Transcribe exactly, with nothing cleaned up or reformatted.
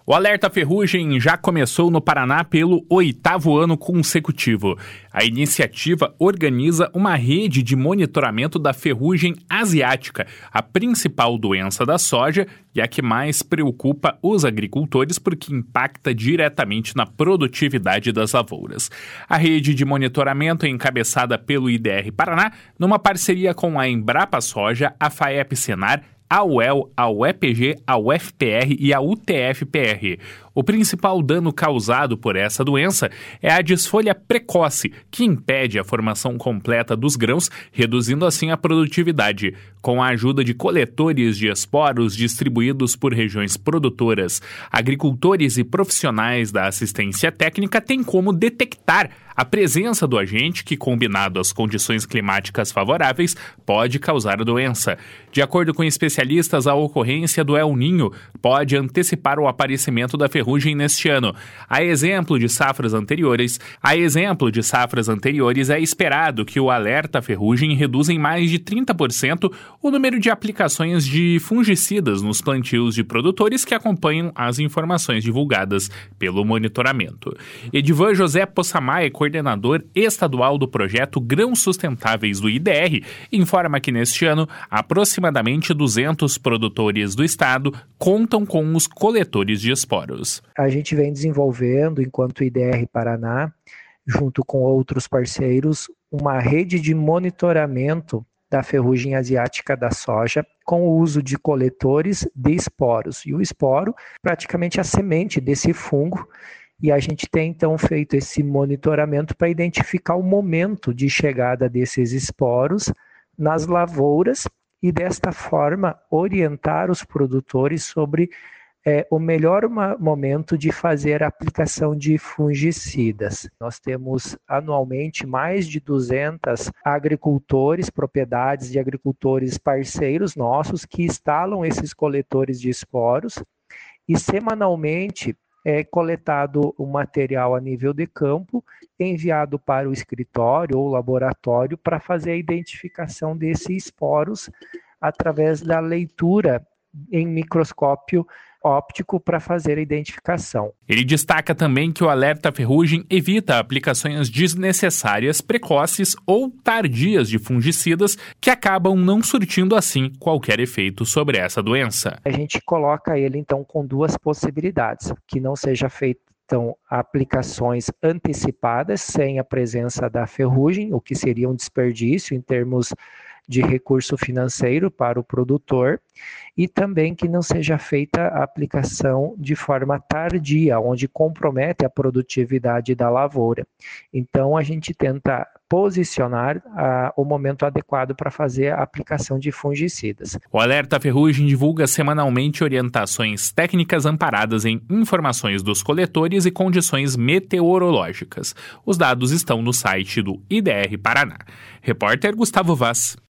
O Alerta Ferrugem já começou no Paraná pelo oitavo ano consecutivo. A iniciativa organiza uma rede de monitoramento da ferrugem asiática, a principal doença da soja e a que mais preocupa os agricultores porque impacta diretamente na produtividade das lavouras. A rede de monitoramento é encabeçada pelo I D R Paraná, numa parceria com a Embrapa Soja, a FAEP-Senar, a U E L, a U E P G, a U F P R e a U T F P R. O principal dano causado por essa doença é a desfolha precoce, que impede a formação completa dos grãos, reduzindo assim a produtividade. Com a ajuda de coletores de esporos distribuídos por regiões produtoras, agricultores e profissionais da assistência técnica têm como detectar a presença do agente que, combinado às condições climáticas favoráveis, pode causar a doença. De acordo com especialistas, a ocorrência do El Niño pode antecipar o aparecimento da ferrugem neste ano. A exemplo de safras anteriores, a exemplo de safras anteriores, é esperado que o alerta ferrugem reduza em mais de trinta por cento o número de aplicações de fungicidas nos plantios de produtores que acompanham as informações divulgadas pelo monitoramento. Edivan José Possamay, coordenador estadual do projeto Grãos Sustentáveis do I D R, informa que neste ano, aproximadamente duzentos produtores do estado contam com os coletores de esporos. A gente vem desenvolvendo, enquanto I D R Paraná, junto com outros parceiros, uma rede de monitoramento da ferrugem asiática da soja com o uso de coletores de esporos. E o esporo, praticamente a semente desse fungo. E a gente tem, então, feito esse monitoramento para identificar o momento de chegada desses esporos nas lavouras e, desta forma, orientar os produtores sobre é, o melhor momento de fazer a aplicação de fungicidas. Nós temos anualmente mais de duzentos agricultores, propriedades de agricultores parceiros nossos que instalam esses coletores de esporos e, semanalmente, é coletado o material a nível de campo, enviado para o escritório ou laboratório para fazer a identificação desses esporos através da leitura em microscópio óptico para fazer a identificação. Ele destaca também que o alerta ferrugem evita aplicações desnecessárias, precoces ou tardias de fungicidas que acabam não surtindo assim qualquer efeito sobre essa doença. A gente coloca ele então com duas possibilidades, que não seja feito então, aplicações antecipadas sem a presença da ferrugem, o que seria um desperdício em termos de recurso financeiro para o produtor, e também que não seja feita a aplicação de forma tardia, onde compromete a produtividade da lavoura. Então, a gente tenta posicionar ah, o momento adequado para fazer a aplicação de fungicidas. O Alerta Ferrugem divulga semanalmente orientações técnicas amparadas em informações dos coletores e condições meteorológicas. Os dados estão no site do I D R Paraná. Repórter Gustavo Vaz.